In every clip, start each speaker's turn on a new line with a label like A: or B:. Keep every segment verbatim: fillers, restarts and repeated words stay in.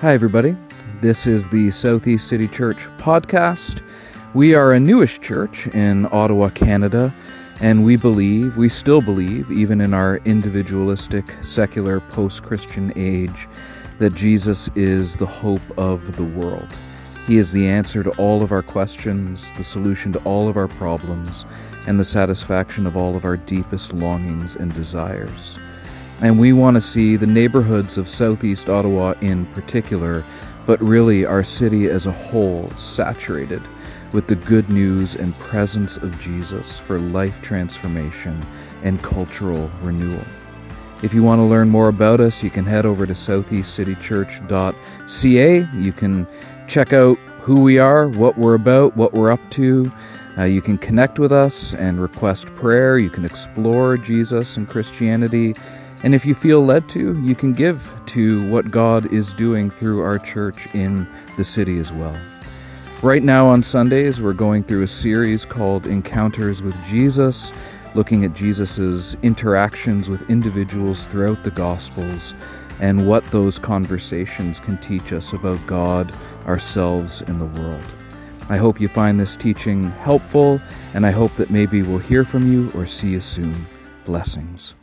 A: Hi, everybody. This is the Southeast City Church podcast. We are a newish church in Ottawa, Canada, and we believe, we still believe, even in our individualistic, secular, post-Christian age, that Jesus is the hope of the world. He is the answer to all of our questions, the solution to all of our problems, and the satisfaction of all of our deepest longings and desires. And we want to see the neighborhoods of Southeast Ottawa in particular, but really our city as a whole, saturated with the good news and presence of Jesus for life transformation and cultural renewal. If you want to learn more about us, you can head over to southeast city church dot c a. You can check out who we are, what we're about, what we're up to. Uh, you can connect with us and request prayer. You can explore Jesus and Christianity. And if you feel led to, you can give to what God is doing through our church in the city as well. Right now on Sundays, we're going through a series called Encounters with Jesus, looking at Jesus's interactions with individuals throughout the Gospels and what those conversations can teach us about God, ourselves, and the world. I hope you find this teaching helpful, and I hope that maybe we'll hear from you or see you soon. Blessings.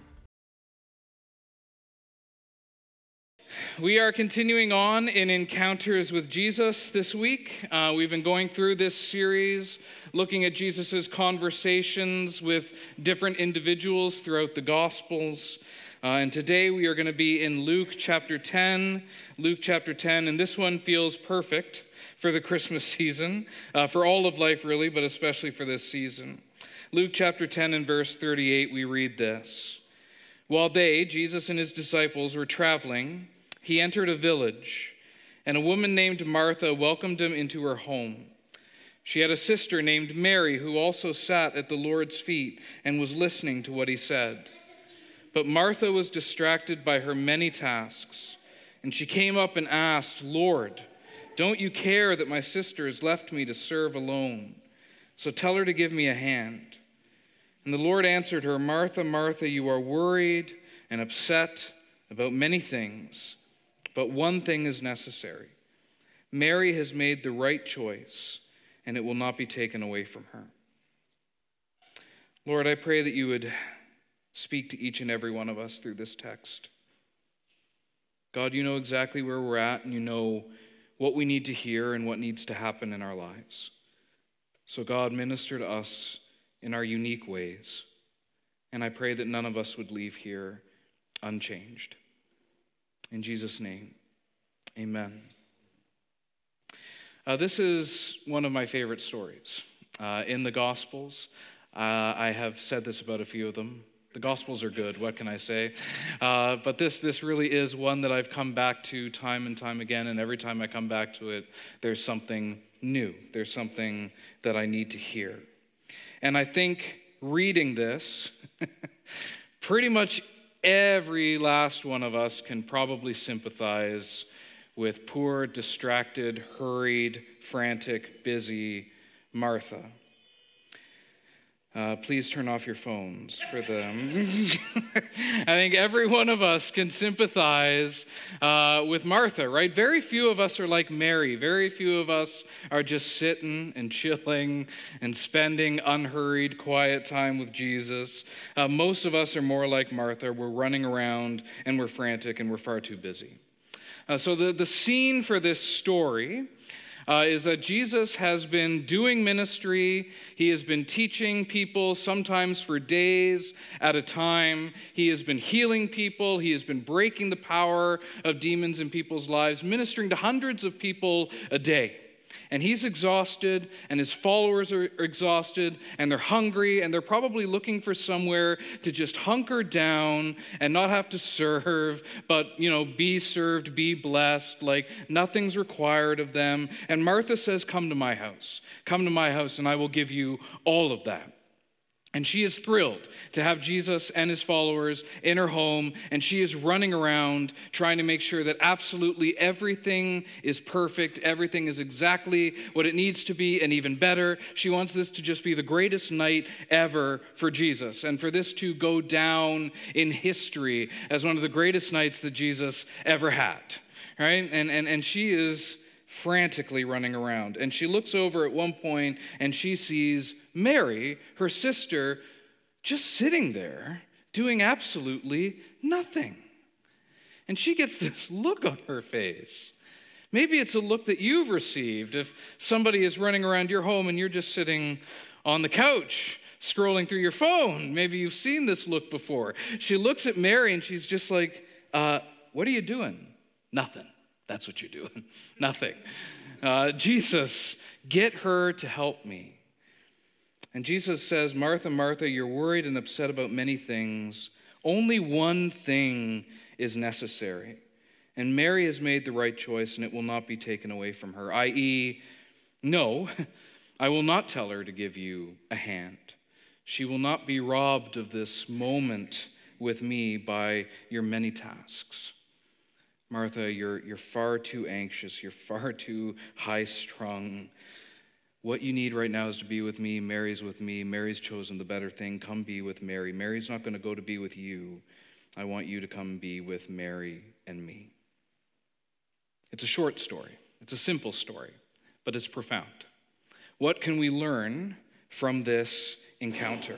B: We are continuing on in Encounters with Jesus this week. Uh, we've been going through this series, looking at Jesus's conversations with different individuals throughout the Gospels. Uh, and today we are going to be in Luke chapter ten. Luke chapter ten, and this one feels perfect for the Christmas season, uh, for all of life really, but especially for this season. Luke chapter ten and verse thirty-eight, we read this. While they, Jesus and his disciples, were traveling, he entered a village, and a woman named Martha welcomed him into her home. She had a sister named Mary who also sat at the Lord's feet and was listening to what he said. But Martha was distracted by her many tasks, and she came up and asked, Lord, don't you care that my sister has left me to serve alone? So tell her to give me a hand. And the Lord answered her, Martha, Martha, you are worried and upset about many things, but one thing is necessary. Mary has made the right choice, and it will not be taken away from her. Lord, I pray that you would speak to each and every one of us through this text. God, you know exactly where we're at, and you know what we need to hear and what needs to happen in our lives. So God, minister to us in our unique ways, and I pray that none of us would leave here unchanged. In Jesus' name, amen. Uh, this is one of my favorite stories uh, in the Gospels. Uh, I have said this about a few of them. The Gospels are good, what can I say? Uh, but this this really is one that I've come back to time and time again, and every time I come back to it, there's something new. There's something that I need to hear. And I think reading this, pretty much every last one of us can probably sympathize with poor, distracted, hurried, frantic, busy Martha. Uh, please turn off your phones for them. I think every one of us can sympathize uh, with Martha, right? Very few of us are like Mary. Very few of us are just sitting and chilling and spending unhurried, quiet time with Jesus. Uh, most of us are more like Martha. We're running around and we're frantic and we're far too busy. Uh, so the, the scene for this story Uh, is that Jesus has been doing ministry. He has been teaching people, sometimes for days at a time. He has been healing people. He has been breaking the power of demons in people's lives, ministering to hundreds of people a day. And he's exhausted, and his followers are exhausted, and they're hungry, and they're probably looking for somewhere to just hunker down and not have to serve, but, you know, be served, be blessed, like nothing's required of them. And Martha says, come to my house. Come to my house, and I will give you all of that. And she is thrilled to have Jesus and his followers in her home, and she is running around trying to make sure that absolutely everything is perfect, everything is exactly what it needs to be, and even better. She wants this to just be the greatest night ever for Jesus, and for this to go down in history as one of the greatest nights that Jesus ever had, right? And, and, and she is frantically running around, and she looks over at one point, and she sees Mary, her sister, just sitting there doing absolutely nothing. And she gets this look on her face. Maybe it's a look that you've received if somebody is running around your home and you're just sitting on the couch scrolling through your phone. Maybe you've seen this look before. She looks at Mary and she's just like, uh, what are you doing? Nothing. That's what you're doing. Nothing. Uh, Jesus, get her to help me. And Jesus says, Martha, Martha, you're worried and upset about many things. Only one thing is necessary. And Mary has made the right choice, and it will not be taken away from her. that is, no, I will not tell her to give you a hand. She will not be robbed of this moment with me by your many tasks. Martha, you're, you're far too anxious. You're far too high-strung. What you need right now is to be with me. Mary's with me. Mary's chosen the better thing. Come be with Mary. Mary's not going to go to be with you. I want you to come be with Mary and me. It's a short story. It's a simple story, but it's profound. What can we learn from this encounter?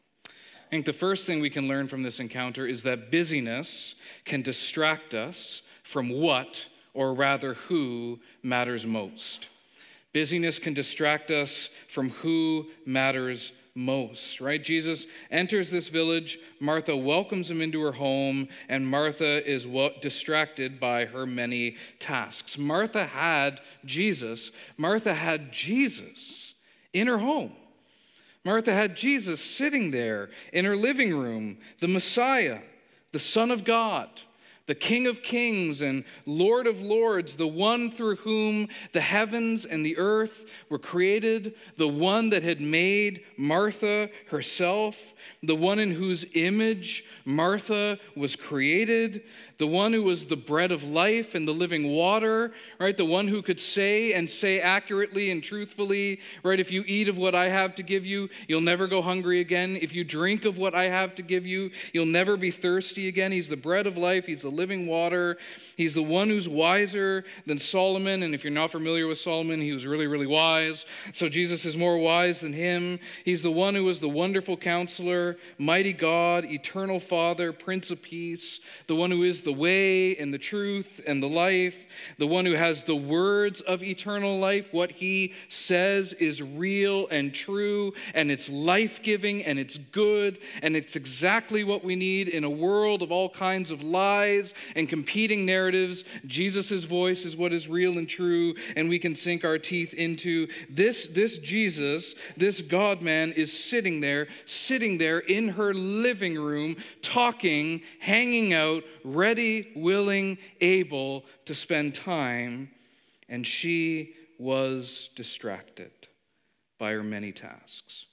B: I think the first thing we can learn from this encounter is that busyness can distract us from what, or rather who, matters most. Busyness can distract us from who matters most, right? Jesus enters this village. Martha welcomes him into her home, and Martha is distracted by her many tasks. Martha had Jesus. Martha had Jesus in her home. Martha had Jesus sitting there in her living room, the Messiah, the Son of God, the King of Kings and Lord of Lords, the one through whom the heavens and the earth were created, the one that had made Martha herself, the one in whose image Martha was created, the one who was the bread of life and the living water, right? The one who could say and say accurately and truthfully, right? If you eat of what I have to give you, you'll never go hungry again. If you drink of what I have to give you, you'll never be thirsty again. He's the bread of life. He's the living water. He's the one who's wiser than Solomon. And if you're not familiar with Solomon, he was really, really wise. So Jesus is more wise than him. He's the one who was the wonderful counselor, mighty God, eternal Father, Prince of Peace, the one who is the way and the truth and the life, the one who has the words of eternal life. What he says is real and true, and it's life-giving, and it's good, and it's exactly what we need in a world of all kinds of lies and competing narratives. Jesus' voice is what is real and true, and we can sink our teeth into. This, this Jesus, this God-man is sitting there, sitting there in her living room, talking, hanging out, ready, willing, able to spend time, and she was distracted by her many tasks.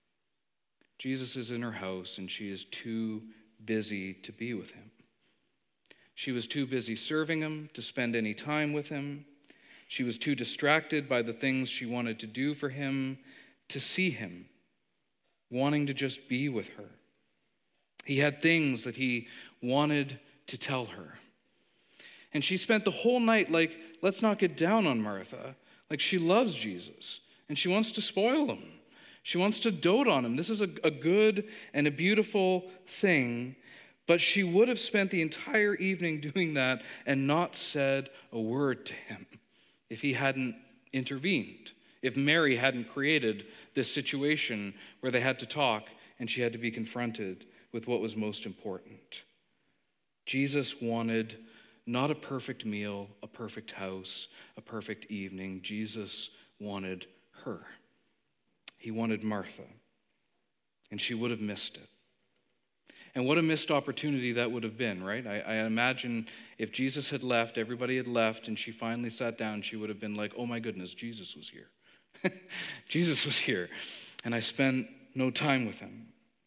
B: Jesus is in her house, and she is too busy to be with him. She was too busy serving him to spend any time with him. She was too distracted by the things she wanted to do for him to see him, wanting to just be with her. He had things that he wanted to tell her. And she spent the whole night like, let's not get down on Martha. Like, she loves Jesus, and she wants to spoil him. She wants to dote on him. This is a, a good and a beautiful thing, but she would have spent the entire evening doing that and not said a word to him if he hadn't intervened, if Mary hadn't created this situation where they had to talk and she had to be confronted with what was most important. Jesus wanted not a perfect meal, a perfect house, a perfect evening. Jesus wanted her. He wanted Martha, and she would have missed it. And what a missed opportunity that would have been, right? I, I imagine if Jesus had left, everybody had left, and she finally sat down, she would have been like, oh my goodness, Jesus was here. Jesus was here. And I spent no time with him.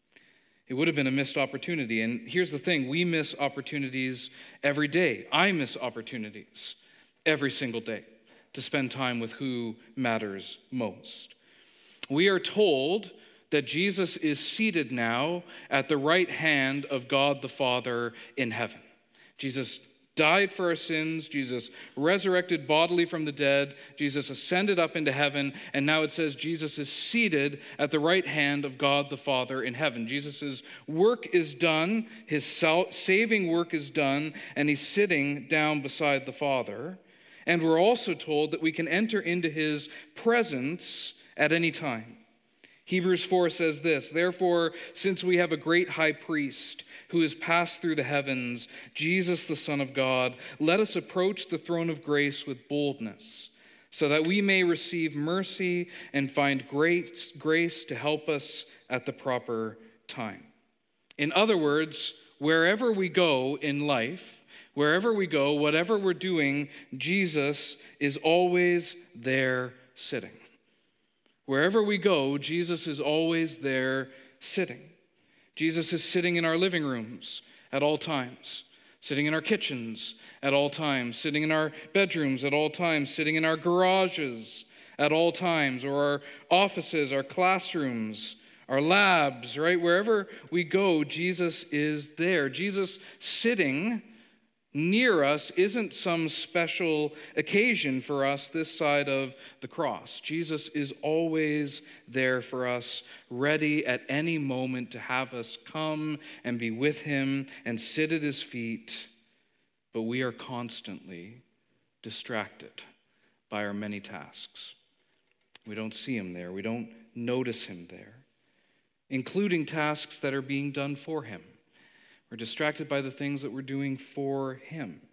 B: It would have been a missed opportunity. And here's the thing, we miss opportunities every day. I miss opportunities every single day to spend time with who matters most. We are told that Jesus is seated now at the right hand of God the Father in heaven. Jesus died for our sins. Jesus resurrected bodily from the dead. Jesus ascended up into heaven. And now it says Jesus is seated at the right hand of God the Father in heaven. Jesus' work is done. His saving work is done. And he's sitting down beside the Father. And we're also told that we can enter into his presence at any time. Hebrews four says this, "Therefore, since we have a great high priest who has passed through the heavens, Jesus the Son of God, let us approach the throne of grace with boldness, so that we may receive mercy and find great grace to help us at the proper time." In other words, wherever we go in life, wherever we go, whatever we're doing, Jesus is always there sitting. Wherever we go, Jesus is always there sitting. Jesus is sitting in our living rooms at all times, sitting in our kitchens at all times, sitting in our bedrooms at all times, sitting in our garages at all times, or our offices, our classrooms, our labs, right? Wherever we go, Jesus is there. Jesus sitting near us isn't some special occasion for us this side of the cross. Jesus is always there for us, ready at any moment to have us come and be with him and sit at his feet. But we are constantly distracted by our many tasks. We don't see him there. We don't notice him there, including tasks that are being done for him. We're distracted by the things that we're doing for him.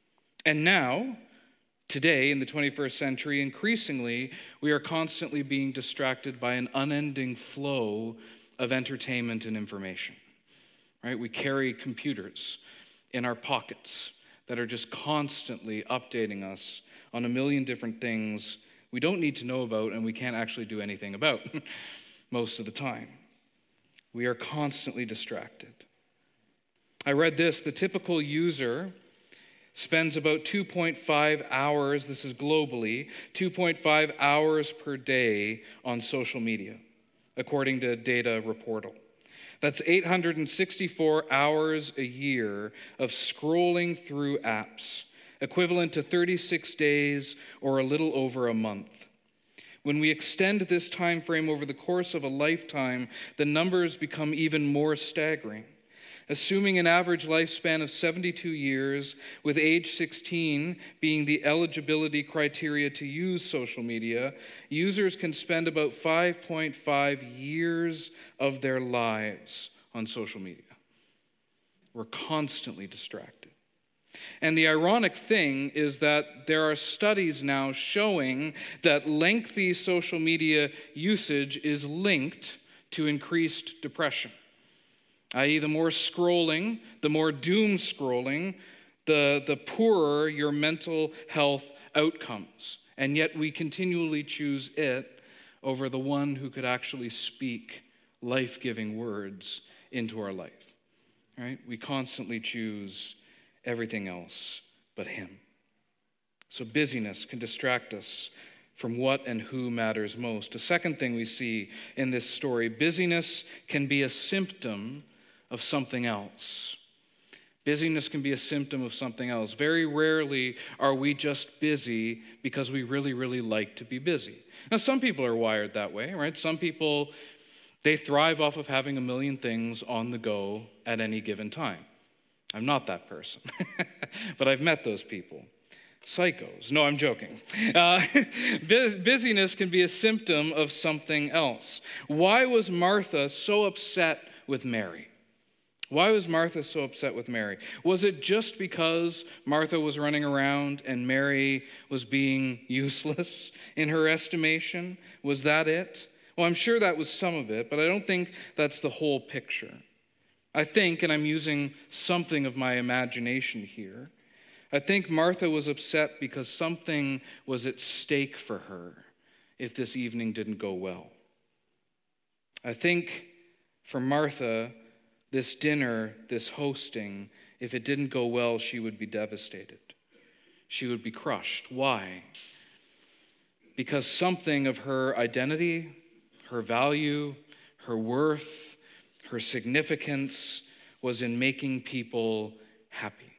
B: And now, today, in the twenty-first century, increasingly, we are constantly being distracted by an unending flow of entertainment and information. Right? We carry computers in our pockets that are just constantly updating us on a million different things we don't need to know about and we can't actually do anything about most of the time. We are constantly distracted. I read this, the typical user spends about two point five hours, this is globally, two point five hours per day on social media, according to Data Reportal. That's eight hundred sixty-four hours a year of scrolling through apps, equivalent to thirty-six days or a little over a month. When we extend this time frame over the course of a lifetime, the numbers become even more staggering. Assuming an average lifespan of seventy-two years, with age sixteen being the eligibility criteria to use social media, users can spend about five point five years of their lives on social media. We're constantly distracted. And the ironic thing is that there are studies now showing that lengthy social media usage is linked to increased depression. that is the more scrolling, the more doom scrolling, the, the poorer your mental health outcomes. And yet we continually choose it over the one who could actually speak life-giving words into our life. Right? We constantly choose everything else but him. So busyness can distract us from what and who matters most. A second thing we see in this story, busyness can be a symptom of something else. Busyness can be a symptom of something else. Very rarely are we just busy because we really, really like to be busy. Now, some people are wired that way, right? Some people, they thrive off of having a million things on the go at any given time. I'm not that person, but I've met those people. Psychos. No, I'm joking. Uh, busyness can be a symptom of something else. Why was Martha so upset with Mary? Why was Martha so upset with Mary? Was it just because Martha was running around and Mary was being useless in her estimation? Was that it? Well, I'm sure that was some of it, but I don't think that's the whole picture. I think, and I'm using something of my imagination here, I think Martha was upset because something was at stake for her if this evening didn't go well. I think for Martha, this dinner, this hosting, if it didn't go well, she would be devastated. She would be crushed. Why? Because something of her identity, her value, her worth, her significance was in making people happy.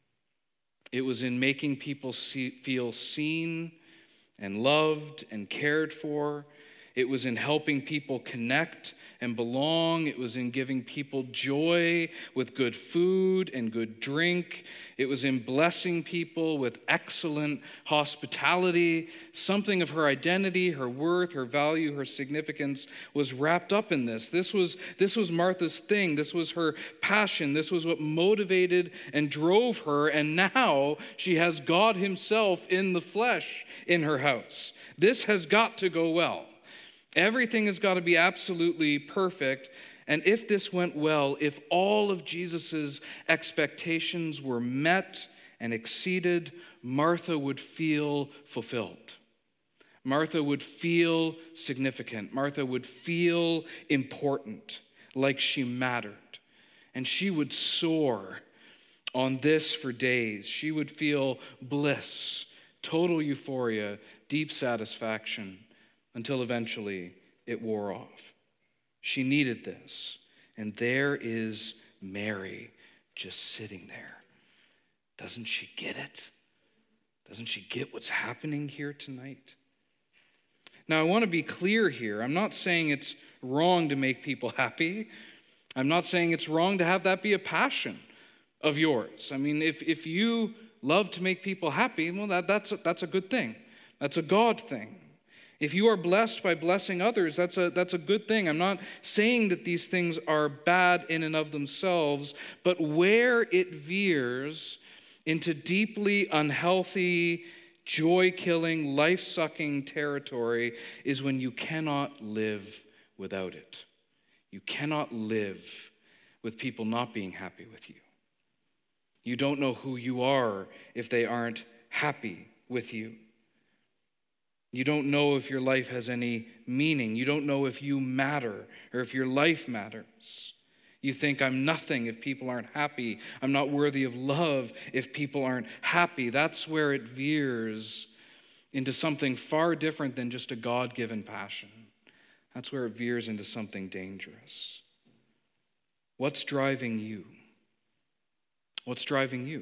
B: It was in making people see, feel seen and loved and cared for. It was in helping people connect and belong. It was in giving people joy with good food and good drink. It was in blessing people with excellent hospitality. Something of her identity, her worth, her value, her significance was wrapped up in this. This was, this was Martha's thing. This was her passion. This was what motivated and drove her. And now she has God himself in the flesh in her house. This has got to go well. Everything has got to be absolutely perfect. And if this went well, if all of Jesus' expectations were met and exceeded, Martha would feel fulfilled. Martha would feel significant. Martha would feel important, like she mattered. And she would soar on this for days. She would feel bliss, total euphoria, deep satisfaction, until eventually it wore off. She needed this. And there is Mary just sitting there. Doesn't she get it? Doesn't she get what's happening here tonight? Now, I want to be clear here. I'm not saying it's wrong to make people happy. I'm not saying it's wrong to have that be a passion of yours. I mean, if, if you love to make people happy, well, that, that's, a, that's a good thing. That's a God thing. If you are blessed by blessing others, that's a, that's a good thing. I'm not saying that these things are bad in and of themselves, but where it veers into deeply unhealthy, joy-killing, life-sucking territory is when you cannot live without it. You cannot live with people not being happy with you. You don't know who you are if they aren't happy with you. You don't know if your life has any meaning. You don't know if you matter or if your life matters. You think, I'm nothing if people aren't happy. I'm not worthy of love if people aren't happy. That's where it veers into something far different than just a God-given passion. That's where it veers into something dangerous. What's driving you? What's driving you?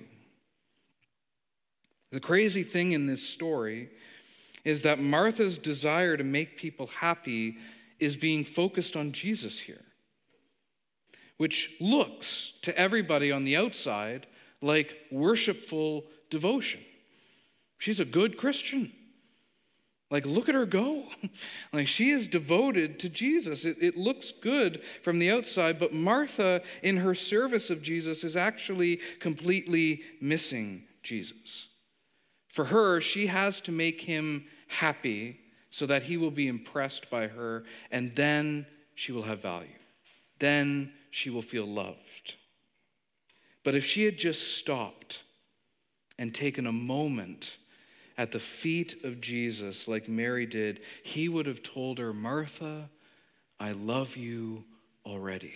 B: The crazy thing in this story is that Martha's desire to make people happy is being focused on Jesus here, which looks to everybody on the outside like worshipful devotion. She's a good Christian. Like, look at her go. Like, she is devoted to Jesus. It, it looks good from the outside, but Martha, in her service of Jesus, is actually completely missing Jesus. For her, she has to make him happy so that he will be impressed by her, and then she will have value. Then she will feel loved. But if she had just stopped and taken a moment at the feet of Jesus like Mary did, he would have told her, Martha, I love you already.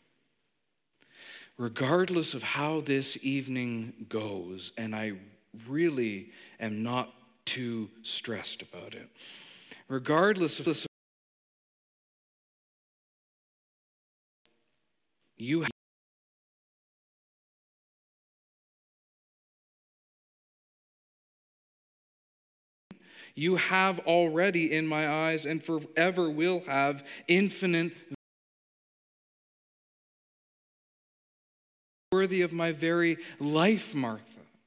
B: Regardless of how this evening goes, and I really am not too stressed about it. Regardless of you have you have already in my eyes and forever will have infinite worthy of my very life, Martha.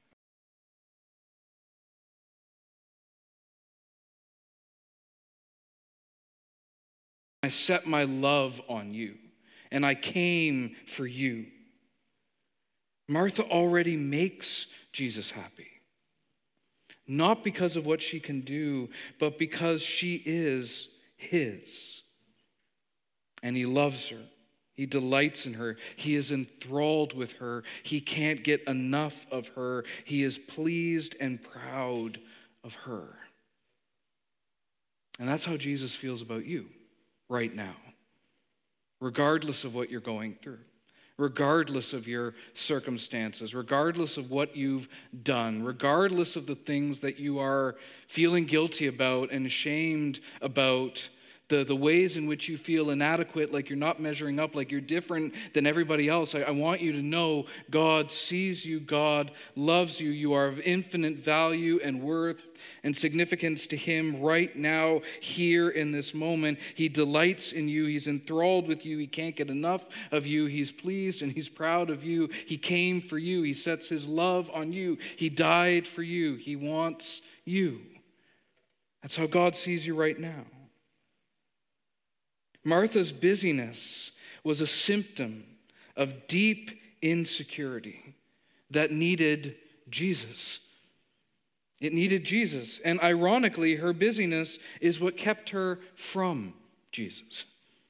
B: I set my love on you, and I came for you. Martha already makes Jesus happy. Not because of what she can do, but because she is his. And he loves her. He delights in her. He is enthralled with her. He can't get enough of her. He is pleased and proud of her. And that's how Jesus feels about you right now. regardless of what you're going through, regardless of your circumstances, regardless of what you've done, regardless of the things that you are feeling guilty about and ashamed about, the, the ways in which you feel inadequate, like you're not measuring up, like you're different than everybody else. I, I want you to know God sees you, God loves you. You are of infinite value and worth and significance to him right now, here in this moment. He delights in you. He's enthralled with you. He can't get enough of you. He's pleased and he's proud of you. He came for you. He sets his love on you. He died for you. He wants you. That's how God sees you right now. Martha's busyness was a symptom of deep insecurity that needed Jesus. It needed Jesus. And ironically, her busyness is what kept her from Jesus.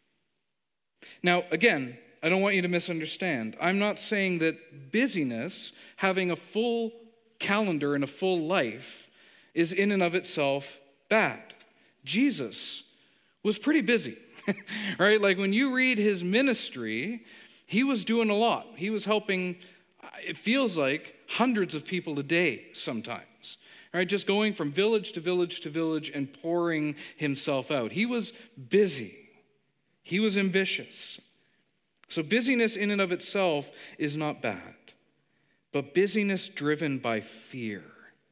B: Now, again, I don't want you to misunderstand. I'm not saying that busyness, having a full calendar and a full life, is in and of itself bad. Jesus was pretty busy. Right? Like when you read his ministry, he was doing a lot. He was helping, it feels like, hundreds of people a day sometimes. Right? Just going from village to village to village and pouring himself out. He was busy. He was ambitious. So busyness in and of itself is not bad. But busyness driven by fear.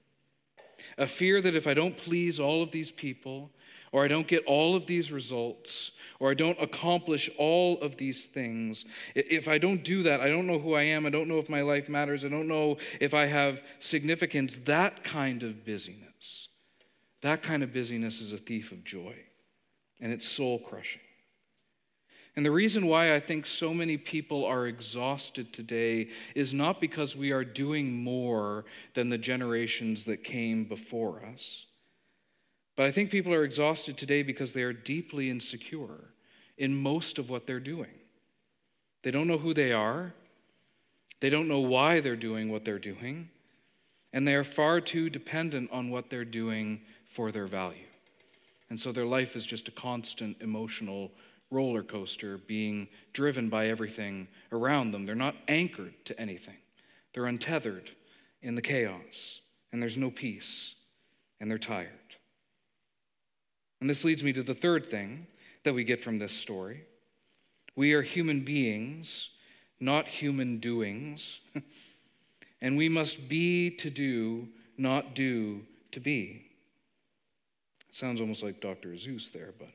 B: A fear that if I don't please all of these people, or I don't get all of these results, or I don't accomplish all of these things, if I don't do that, I don't know who I am, I don't know if my life matters, I don't know if I have significance. That kind of busyness, that kind of busyness is a thief of joy, and it's soul-crushing. And the reason why I think so many people are exhausted today is not because we are doing more than the generations that came before us. But I think people are exhausted today because they are deeply insecure in most of what they're doing. They don't know who they are. They don't know why they're doing what they're doing. And they are far too dependent on what they're doing for their value. And so their life is just a constant emotional roller coaster being driven by everything around them. They're not anchored to anything. They're untethered in the chaos. And there's no peace. And they're tired. And this leads me to the third thing that we get from this story. We are human beings, not human doings. And we must be to do, not do to be. It sounds almost like Doctor Zeus there, but...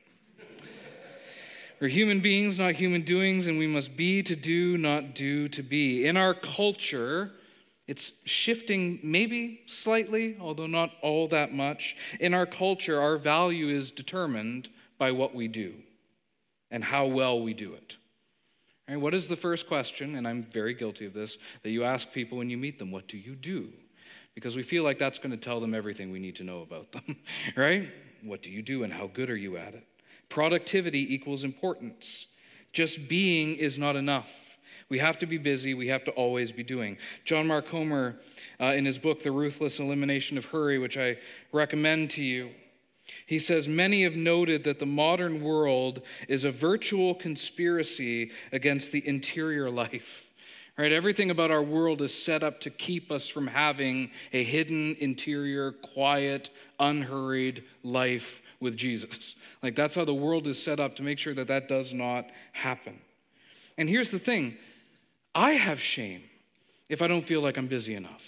B: We're human beings, not human doings, and we must be to do, not do to be. In our culture, it's shifting maybe slightly, although not all that much. In our culture, our value is determined by what we do and how well we do it. All right, what is the first question, and I'm very guilty of this, that you ask people when you meet them? What do you do? Because we feel like that's going to tell them everything we need to know about them, right? What do you do and how good are you at it? Productivity equals importance. Just being is not enough. We have to be busy. We have to always be doing. John Mark Comer, uh, in his book, The Ruthless Elimination of Hurry, which I recommend to you, he says, many have noted that the modern world is a virtual conspiracy against the interior life. Right? Everything about our world is set up to keep us from having a hidden, interior, quiet, unhurried life with Jesus. Like that's how the world is set up to make sure that that does not happen. And here's the thing. I have shame if I don't feel like I'm busy enough.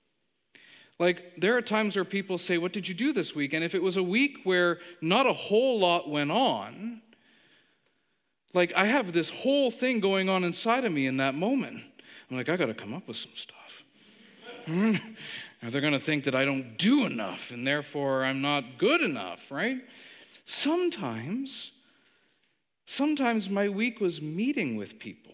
B: Like there are times where people say, what did you do this week? And if it was a week where not a whole lot went on, like I have this whole thing going on inside of me in that moment. I'm like, I got to come up with some stuff. Or they're going to think that I don't do enough and therefore I'm not good enough, right? Sometimes, sometimes my week was meeting with people.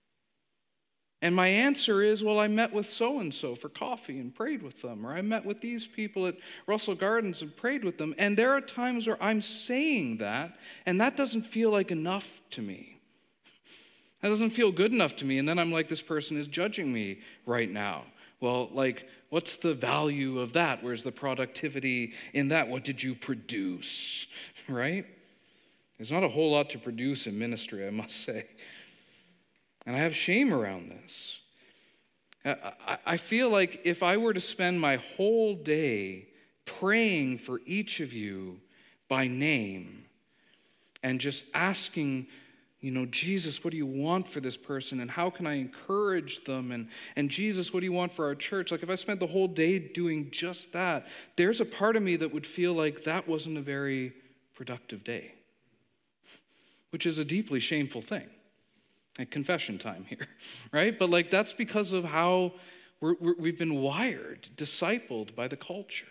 B: And my answer is, well, I met with so-and-so for coffee and prayed with them. Or I met with these people at Russell Gardens and prayed with them. And there are times where I'm saying that, and that doesn't feel like enough to me. That doesn't feel good enough to me. And then I'm like, this person is judging me right now. Well, like, what's the value of that? Where's the productivity in that? What did you produce, right? There's not a whole lot to produce in ministry, I must say. And I have shame around this. I, I feel like if I were to spend my whole day praying for each of you by name and just asking, you know, Jesus, what do you want for this person? And how can I encourage them? And, and Jesus, what do you want for our church? Like if I spent the whole day doing just that, there's a part of me that would feel like that wasn't a very productive day, which is a deeply shameful thing. Like confession time here, right? But like that's because of how we're, we're, we've been wired, discipled by the culture.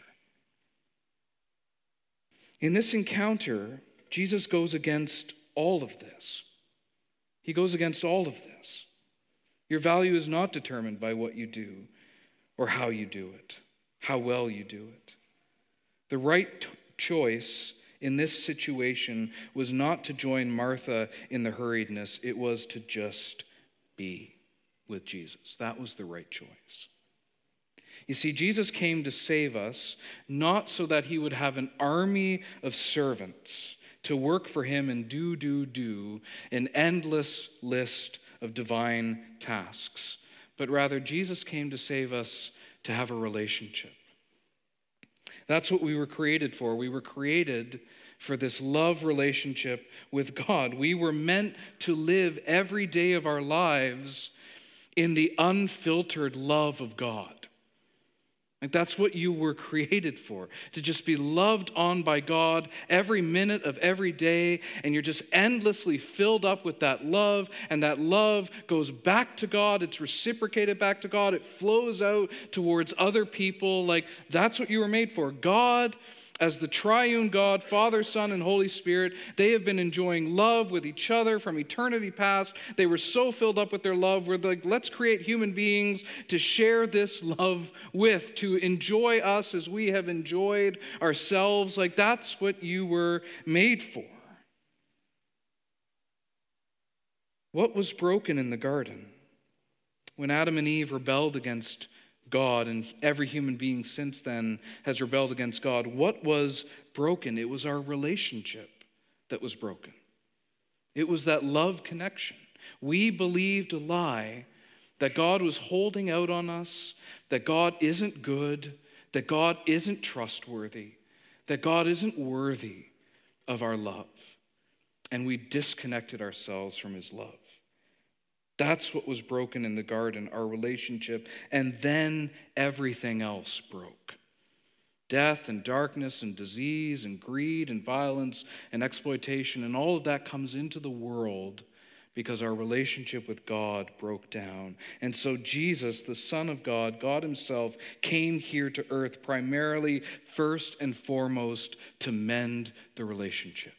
B: In this encounter, Jesus goes against all of this. He goes against all of this. Your value is not determined by what you do or how you do it, how well you do it. The right t- choice in this situation was not to join Martha in the hurriedness. It was to just be with Jesus. That was the right choice. You see, Jesus came to save us, not so that he would have an army of servants to work for him and do, do, do, an endless list of divine tasks, but rather Jesus came to save us to have a relationship. That's what we were created for. We were created for this love relationship with God. We were meant to live every day of our lives in the unfiltered love of God. Like that's what you were created for, to just be loved on by God every minute of every day, and you're just endlessly filled up with that love, and that love goes back to God, it's reciprocated back to God, it flows out towards other people. Like that's what you were made for. God, as the triune God, Father, Son, and Holy Spirit, they have been enjoying love with each other from eternity past. They were so filled up with their love, we're like, let's create human beings to share this love with, to enjoy us as we have enjoyed ourselves. Like that's what you were made for. What was broken in the garden when Adam and Eve rebelled against God, and every human being since then has rebelled against God? What was broken? It was our relationship that was broken. It was that love connection. We believed a lie that God was holding out on us, that God isn't good, that God isn't trustworthy, that God isn't worthy of our love. And we disconnected ourselves from his love. That's what was broken in the garden, our relationship, and then everything else broke. Death and darkness and disease and greed and violence and exploitation, and all of that comes into the world because our relationship with God broke down. And so Jesus, the Son of God, God himself, came here to earth primarily, first and foremost, to mend the relationship,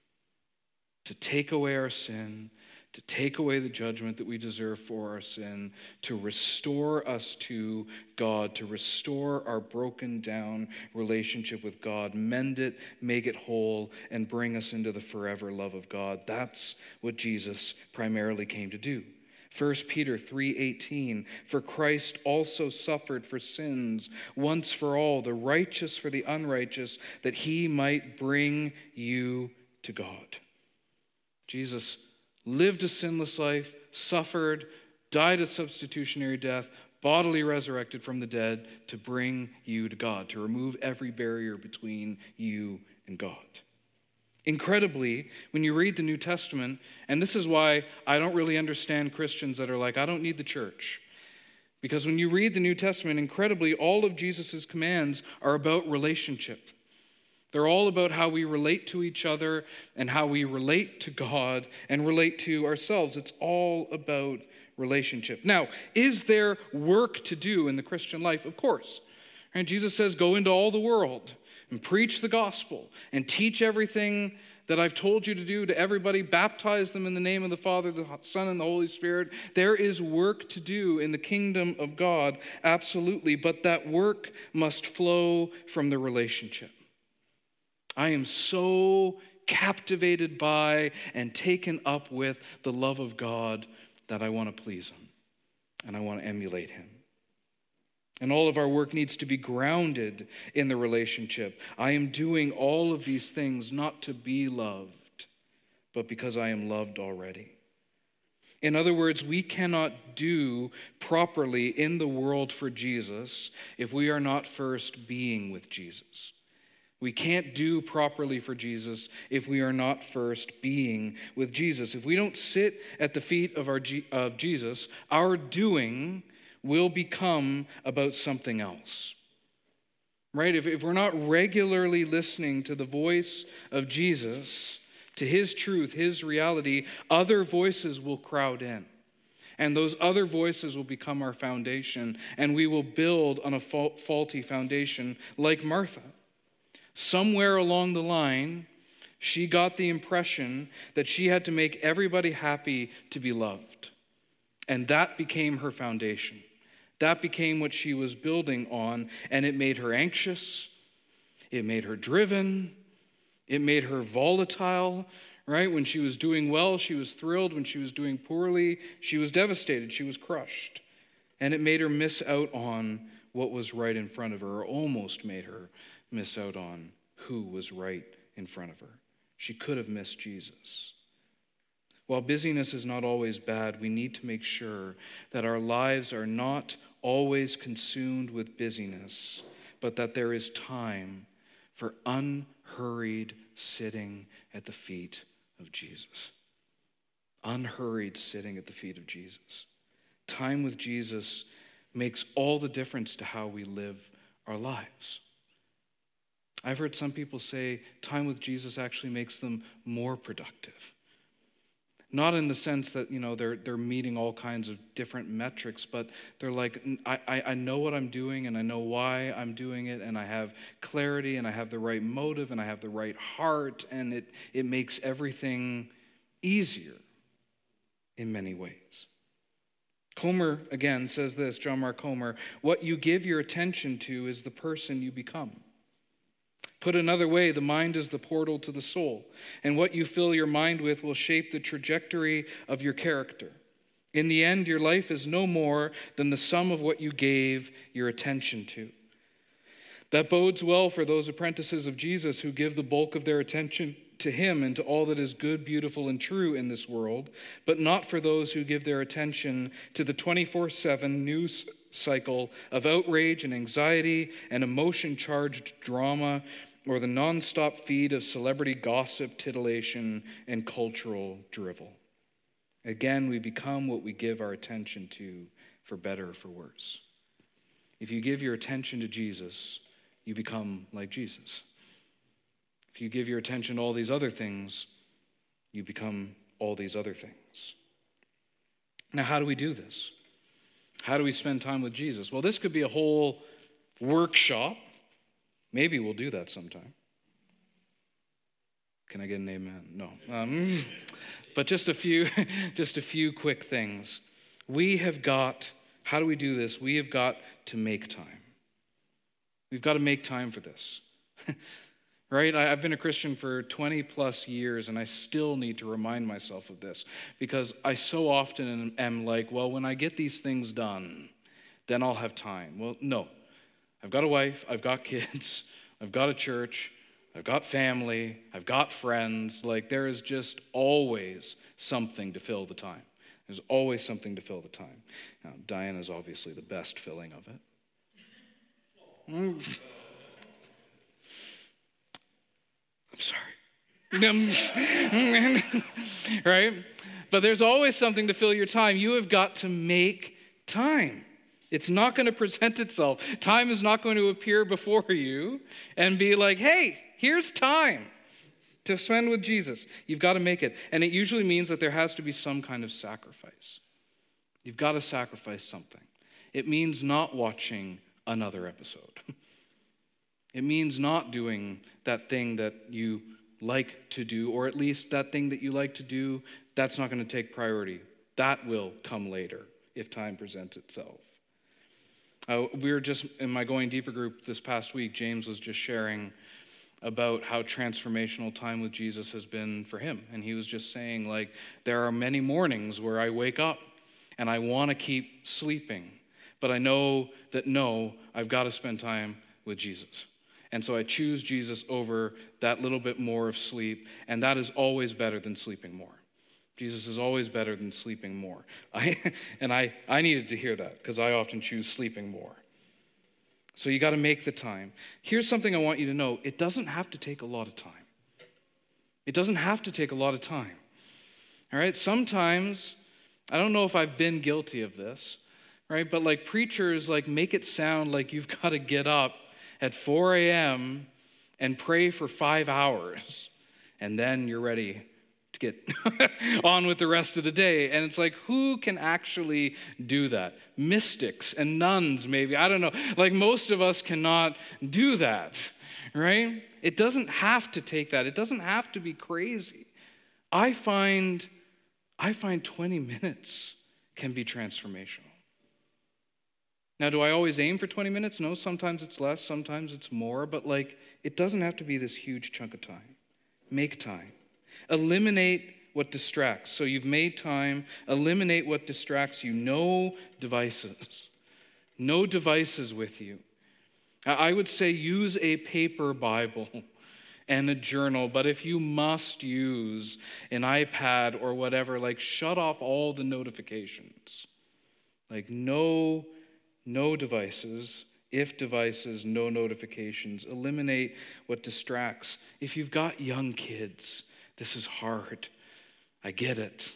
B: to take away our sin, to take away the judgment that we deserve for our sin, to restore us to God, to restore our broken down relationship with God, mend it, make it whole, and bring us into the forever love of God. That's what Jesus primarily came to do. First Peter three eighteen, for Christ also suffered for sins once for all, the righteous for the unrighteous, that he might bring you to God. Jesus lived a sinless life, suffered, died a substitutionary death, bodily resurrected from the dead to bring you to God, to remove every barrier between you and God. Incredibly, when you read the New Testament, and this is why I don't really understand Christians that are like, I don't need the church. Because when you read the New Testament, incredibly, all of Jesus' commands are about relationship. They're all about how we relate to each other and how we relate to God and relate to ourselves. It's all about relationship. Now, is there work to do in the Christian life? Of course. And Jesus says, go into all the world and preach the gospel and teach everything that I've told you to do to everybody. Baptize them in the name of the Father, the Son, and the Holy Spirit. There is work to do in the kingdom of God, absolutely. But that work must flow from the relationship. I am so captivated by and taken up with the love of God that I want to please him and I want to emulate him. And all of our work needs to be grounded in the relationship. I am doing all of these things not to be loved, but because I am loved already. In other words, we cannot do properly in the world for Jesus if we are not first being with Jesus. We can't do properly for Jesus if we are not first being with Jesus. If we don't sit at the feet of our G- of Jesus, our doing will become about something else. Right? If, if we're not regularly listening to the voice of Jesus, to his truth, his reality, other voices will crowd in. And those other voices will become our foundation, and we will build on a fa- faulty foundation like Martha. Somewhere along the line, she got the impression that she had to make everybody happy to be loved. And that became her foundation. That became what she was building on, and it made her anxious. It made her driven. It made her volatile, right? When she was doing well, she was thrilled. When she was doing poorly, she was devastated. She was crushed. And it made her miss out on what was right in front of her, or almost made her miss out on who was right in front of her. She could have missed Jesus. While busyness is not always bad, we need to make sure that our lives are not always consumed with busyness, but that there is time for unhurried sitting at the feet of Jesus. Unhurried sitting at the feet of Jesus. Time with Jesus makes all the difference to how we live our lives. I've heard some people say time with Jesus actually makes them more productive. Not in the sense that, you know, they're they're meeting all kinds of different metrics, but they're like, I, I, I know what I'm doing, and I know why I'm doing it, and I have clarity, and I have the right motive, and I have the right heart, and it, it makes everything easier in many ways. Comer, again, says this, John Mark Comer, what you give your attention to is the person you become. Put another way, the mind is the portal to the soul, and what you fill your mind with will shape the trajectory of your character. In the end, your life is no more than the sum of what you gave your attention to. That bodes well for those apprentices of Jesus who give the bulk of their attention to him and to all that is good, beautiful, and true in this world, but not for those who give their attention to the twenty-four seven news cycle of outrage and anxiety and emotion-charged drama, or the nonstop feed of celebrity gossip, titillation, and cultural drivel. Again, we become what we give our attention to, for better or for worse. If you give your attention to Jesus, you become like Jesus. If you give your attention to all these other things, you become all these other things. Now, how do we do this? How do we spend time with Jesus? Well, this could be a whole workshop. Maybe we'll do that sometime. Can I get an amen? No. Um, but just a few, just a few quick things. We have got, how do we do this? We have got to make time. We've got to make time for this. Right? I, I've been a Christian for twenty plus years, and I still need to remind myself of this, because I so often am like, well, when I get these things done, then I'll have time. Well, no. I've got a wife, I've got kids, I've got a church, I've got family, I've got friends. Like, there is just always something to fill the time. There's always something to fill the time. Now, Diana's obviously the best filling of it. Mm. I'm sorry. Right? But there's always something to fill your time. You have got to make time. It's not going to present itself. Time is not going to appear before you and be like, hey, here's time to spend with Jesus. You've got to make it. And it usually means that there has to be some kind of sacrifice. You've got to sacrifice something. It means not watching another episode. It means not doing that thing that you like to do, or at least that thing that you like to do, that's not going to take priority. That will come later if time presents itself. Uh, we were just, in my Going Deeper group this past week, James was just sharing about how transformational time with Jesus has been for him. And he was just saying, like, there are many mornings where I wake up and I want to keep sleeping, but I know that, no, I've got to spend time with Jesus. And so I choose Jesus over that little bit more of sleep, and that is always better than sleeping more. Jesus is always better than sleeping more. I, and I, I needed to hear that because I often choose sleeping more. So you got to make the time. Here's something I want you to know. It doesn't have to take a lot of time. It doesn't have to take a lot of time. All right? Sometimes, I don't know if I've been guilty of this, right? But like preachers like make it sound like you've got to get up at four a.m. and pray for five hours, and then you're ready to get on with the rest of the day. And it's like, who can actually do that? Mystics and nuns, maybe. I don't know. Like, most of us cannot do that, right? It doesn't have to take that. It doesn't have to be crazy. I find, I find twenty minutes can be transformational. Now, do I always aim for twenty minutes? No, sometimes it's less, sometimes it's more, but like, it doesn't have to be this huge chunk of time. Make time. Eliminate what distracts. So you've made time. Eliminate what distracts you. No devices. No devices with you. I would say use a paper Bible and a journal, but if you must use an iPad or whatever, like shut off all the notifications. Like no, no devices. If devices, no notifications. Eliminate what distracts. If you've got young kids, this is hard. I get it.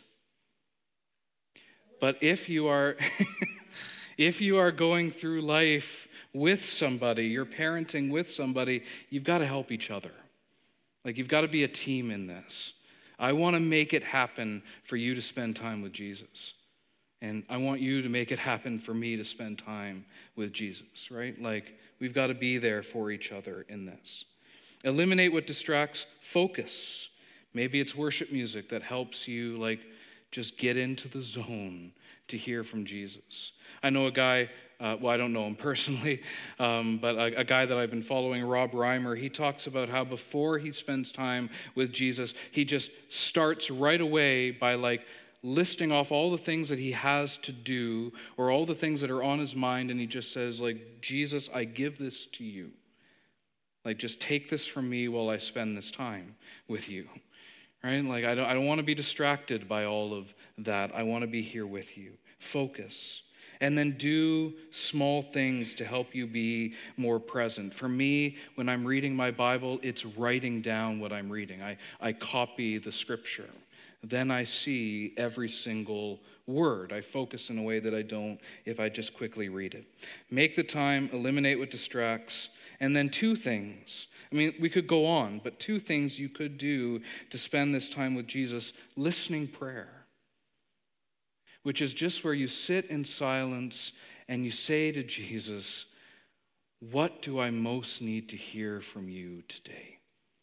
B: But if you are if you are going through life with somebody, you're parenting with somebody, you've got to help each other. Like, you've got to be a team in this. I want to make it happen for you to spend time with Jesus. And I want you to make it happen for me to spend time with Jesus, right? Like, we've got to be there for each other in this. Eliminate what distracts. Focus. Maybe it's worship music that helps you, like, just get into the zone to hear from Jesus. I know a guy, uh, well, I don't know him personally, um, but a, a guy that I've been following, Rob Reimer, he talks about how before he spends time with Jesus, he just starts right away by, like, listing off all the things that he has to do or all the things that are on his mind, and he just says, like, Jesus, I give this to you. Like, just take this from me while I spend this time with you. Right? Like, I don't, I don't want to be distracted by all of that. I want to be here with you. Focus. And then do small things to help you be more present. For me, when I'm reading my Bible, it's writing down what I'm reading. I, I copy the scripture. Then I see every single word. I focus in a way that I don't if I just quickly read it. Make the time, eliminate what distracts, and then two things. I mean, we could go on, but two things you could do to spend this time with Jesus. Listening prayer, which is just where you sit in silence and you say to Jesus, what do I most need to hear from you today?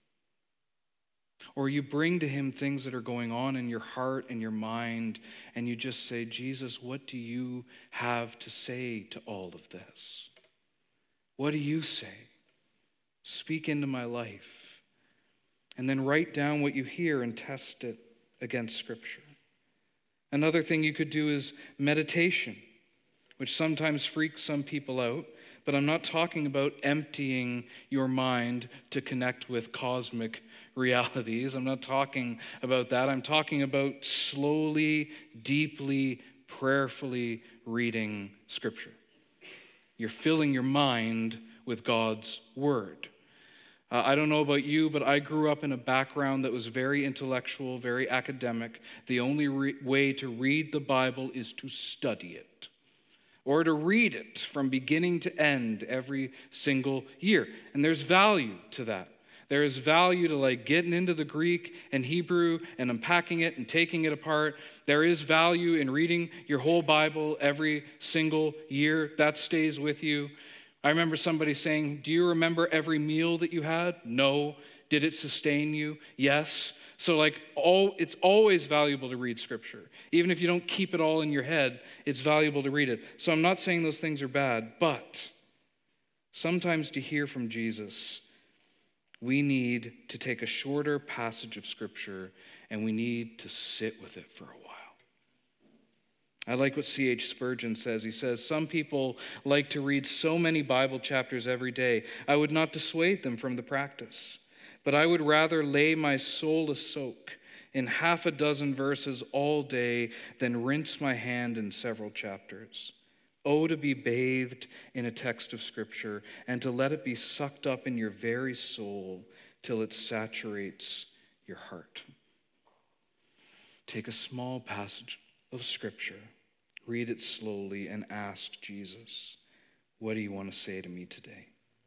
B: Or you bring to him things that are going on in your heart and your mind, and you just say, Jesus, what do you have to say to all of this? What do you say? Speak into my life. And then write down what you hear and test it against Scripture. Another thing you could do is meditation, which sometimes freaks some people out, but I'm not talking about emptying your mind to connect with cosmic realities. I'm not talking about that. I'm talking about slowly, deeply, prayerfully reading Scripture. You're filling your mind with God's Word. Uh, I don't know about you, but I grew up in a background that was very intellectual, very academic. The only re- way to read the Bible is to study it, or to read it from beginning to end every single year. And there's value to that. There is value to like getting into the Greek and Hebrew and unpacking it and taking it apart. There is value in reading your whole Bible every single year. That stays with you. I remember somebody saying, do you remember every meal that you had? No. Did it sustain you? Yes. So like all, it's always valuable to read Scripture. Even if you don't keep it all in your head, it's valuable to read it. So I'm not saying those things are bad, but sometimes to hear from Jesus, we need to take a shorter passage of Scripture and we need to sit with it for a while. I like what C H Spurgeon says. He says, some people like to read so many Bible chapters every day. I would not dissuade them from the practice, but I would rather lay my soul a soak in half a dozen verses all day than rinse my hand in several chapters. Oh, to be bathed in a text of Scripture and to let it be sucked up in your very soul till it saturates your heart. Take a small passage of Scripture, read it slowly, and ask Jesus, what do you want to say to me today?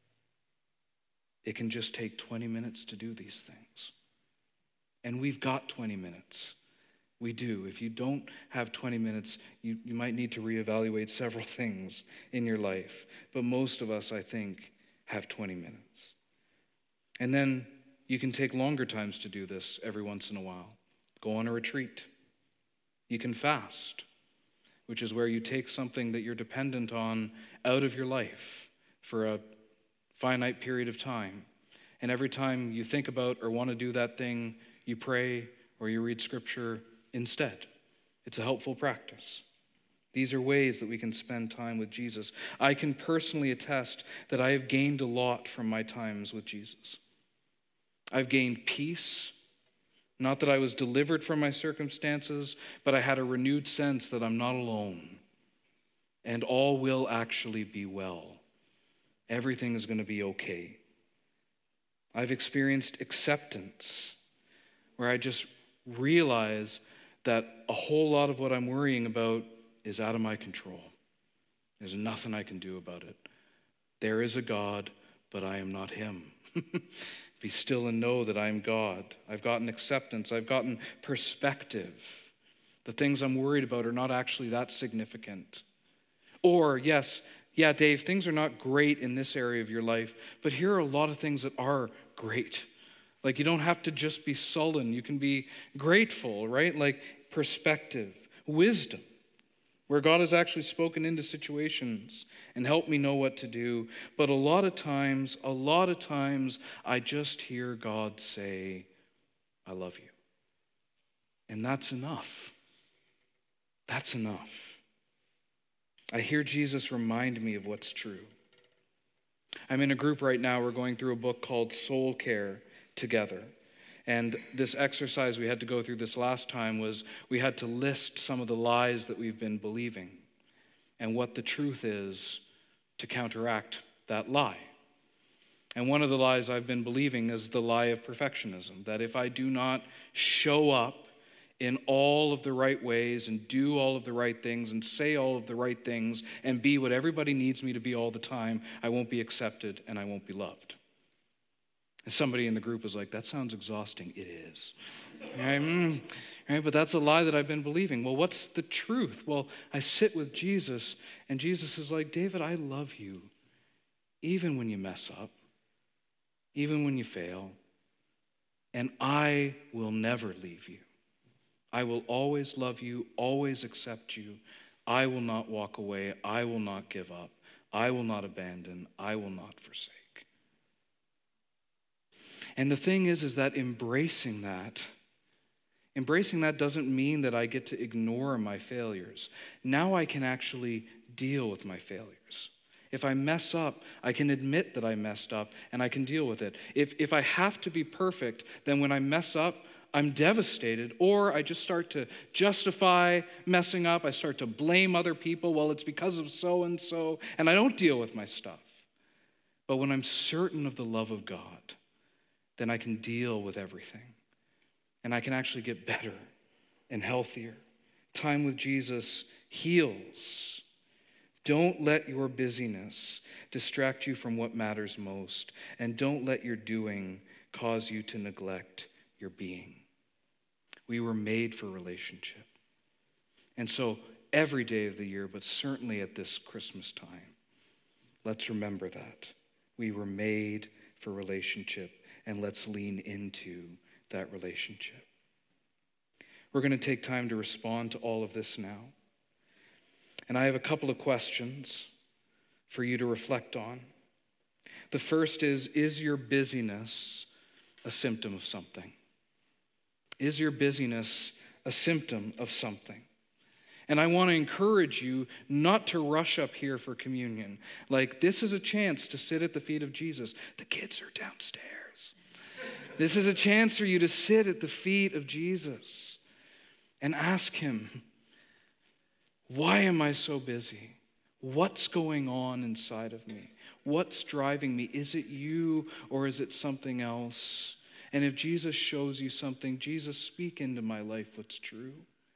B: It can just take twenty minutes to do these things. And we've got twenty minutes. We do. If you don't have twenty minutes, you, you might need to reevaluate several things in your life. But most of us, I think, have twenty minutes. And then you can take longer times to do this every once in a while. Go on a retreat. You can fast, which is where you take something that you're dependent on out of your life for a finite period of time. And every time you think about or want to do that thing, you pray or you read Scripture instead. It's a helpful practice. These are ways that we can spend time with Jesus. I can personally attest that I have gained a lot from my times with Jesus. I've gained peace. Not that I was delivered from my circumstances, but I had a renewed sense that I'm not alone. And all will actually be well. Everything is going to be okay. I've experienced acceptance, where I just realize that a whole lot of what I'm worrying about is out of my control. There's nothing I can do about it. There is a God, but I am not him. Be still and know that I am God. I've gotten acceptance. I've gotten perspective. The things I'm worried about are not actually that significant. Or, yes, yeah, Dave, things are not great in this area of your life, but here are a lot of things that are great. Like, you don't have to just be sullen. You can be grateful, right? Like, perspective, wisdom, where God has actually spoken into situations and helped me know what to do. But a lot of times, a lot of times, I just hear God say, I love you. And that's enough. That's enough. I hear Jesus remind me of what's true. I'm in a group right now. We're going through a book called Soul Care together. And this exercise we had to go through this last time was we had to list some of the lies that we've been believing and what the truth is to counteract that lie. And one of the lies I've been believing is the lie of perfectionism, that if I do not show up in all of the right ways and do all of the right things and say all of the right things and be what everybody needs me to be all the time, I won't be accepted and I won't be loved. And somebody in the group was like, that sounds exhausting. It is. Right? Mm, right? But that's a lie that I've been believing. Well, what's the truth? Well, I sit with Jesus, and Jesus is like, David, I love you, even when you mess up, even when you fail, and I will never leave you. I will always love you, always accept you. I will not walk away. I will not give up. I will not abandon. I will not forsake. And the thing is, is that embracing that, embracing that doesn't mean that I get to ignore my failures. Now I can actually deal with my failures. If I mess up, I can admit that I messed up and I can deal with it. If, if I have to be perfect, then when I mess up, I'm devastated, or I just start to justify messing up. I start to blame other people. Well, it's because of so-and-so, and I don't deal with my stuff. But when I'm certain of the love of God, then I can deal with everything. And I can actually get better and healthier. Time with Jesus heals. Don't let your busyness distract you from what matters most. And don't let your doing cause you to neglect your being. We were made for relationship. And so every day of the year, but certainly at this Christmas time, let's remember that. We were made for relationship. And let's lean into that relationship. We're going to take time to respond to all of this now. And I have a couple of questions for you to reflect on. The first is, is your busyness a symptom of something? Is your busyness a symptom of something? And I want to encourage you not to rush up here for communion. Like, this is a chance to sit at the feet of Jesus. The kids are downstairs. This is a chance for you to sit at the feet of Jesus and ask him, why am I so busy? What's going on inside of me? What's driving me? Is it you or is it something else? And if Jesus shows you something, Jesus, speak into my life what's true.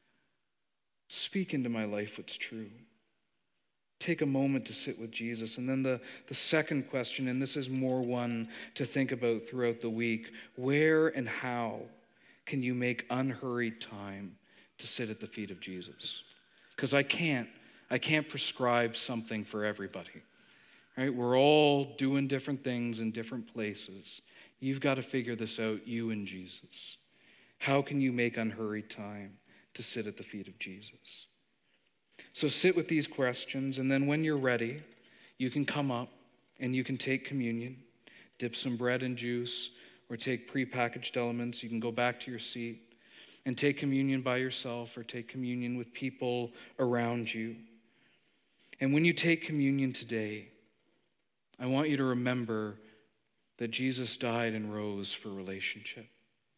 B: Speak into my life what's true. Take a moment to sit with Jesus. And then the, the second question, and this is more one to think about throughout the week, where and how can you make unhurried time to sit at the feet of Jesus? Because I can't, I can't prescribe something for everybody. Right? We're all doing different things in different places. You've got to figure this out, you and Jesus. How can you make unhurried time to sit at the feet of Jesus? So sit with these questions, and then when you're ready, you can come up and you can take communion, dip some bread in juice, or take prepackaged elements. You can go back to your seat and take communion by yourself or take communion with people around you. And when you take communion today, I want you to remember that Jesus died and rose for relationship.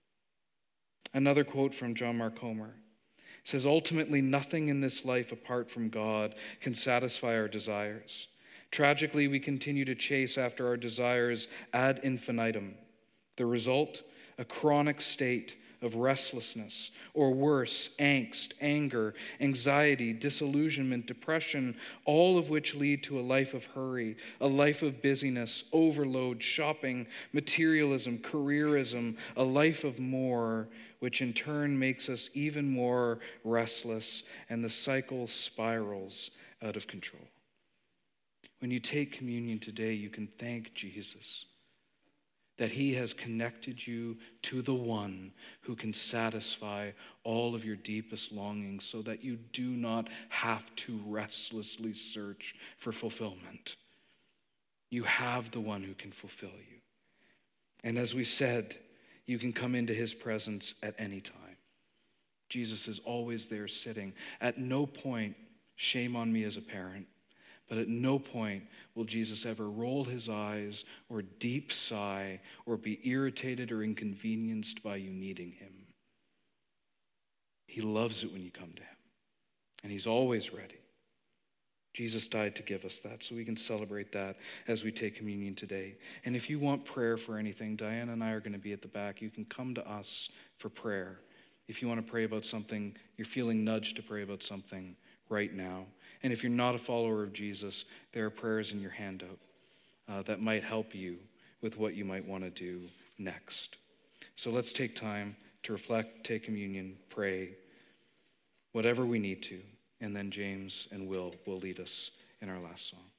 B: Another quote from John Mark Comer says, ultimately, nothing in this life apart from God can satisfy our desires. Tragically, we continue to chase after our desires ad infinitum. The result, a chronic state of restlessness, or worse, angst, anger, anxiety, disillusionment, depression, all of which lead to a life of hurry, a life of busyness, overload, shopping, materialism, careerism, a life of more, which in turn makes us even more restless, and the cycle spirals out of control. When you take communion today, you can thank Jesus that he has connected you to the one who can satisfy all of your deepest longings so that you do not have to restlessly search for fulfillment. You have the one who can fulfill you. And as we said, you can come into his presence at any time. Jesus is always there sitting. At no point, shame on me as a parent, but at no point will Jesus ever roll his eyes or deep sigh or be irritated or inconvenienced by you needing him. He loves it when you come to him, and he's always ready. Jesus died to give us that, so we can celebrate that as we take communion today. And if you want prayer for anything, Diana and I are going to be at the back. You can come to us for prayer. If you want to pray about something, you're feeling nudged to pray about something right now. And if you're not a follower of Jesus, there are prayers in your handout uh, that might help you with what you might want to do next. So let's take time to reflect, take communion, pray, whatever we need to, and then James and Will will lead us in our last song.